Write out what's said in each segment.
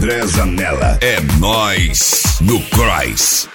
André Zanella. É nóis no Cross.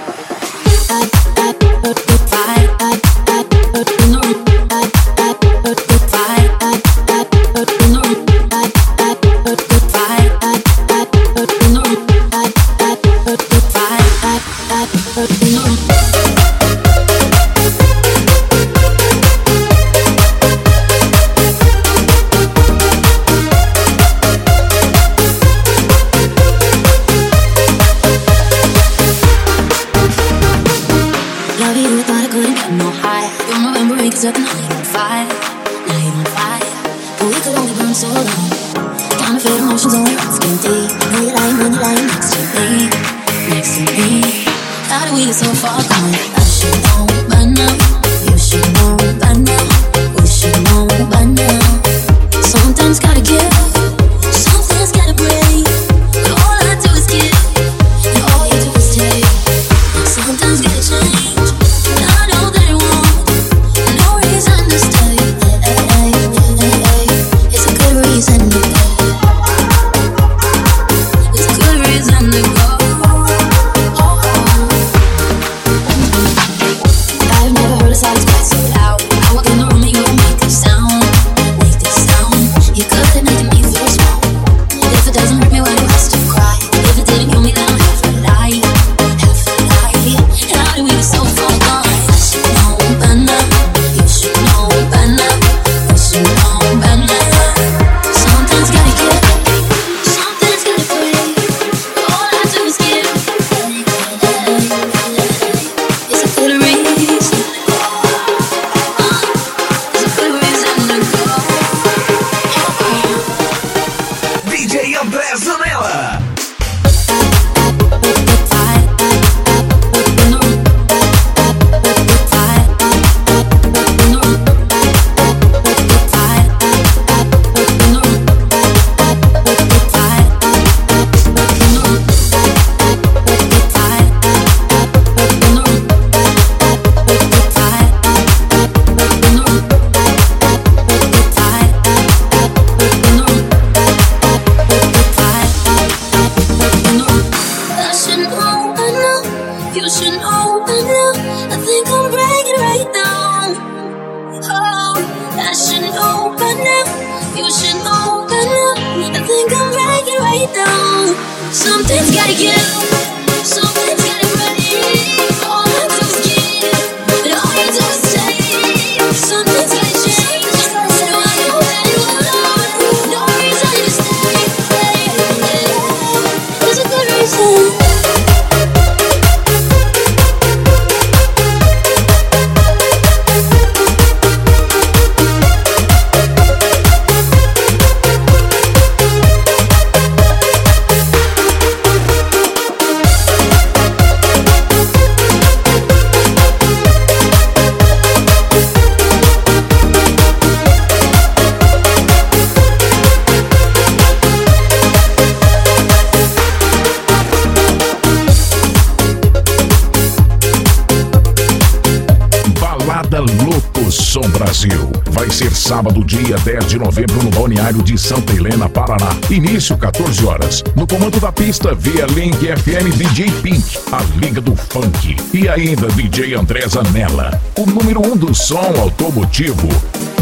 Brasil. Vai ser sábado, dia 10 de novembro, no Balneário de Santa Helena, Paraná. Início 14 horas. No comando da pista, via Link FM, DJ Pink, a Liga do Funk. E ainda DJ André Zanella, o número 1 do som automotivo.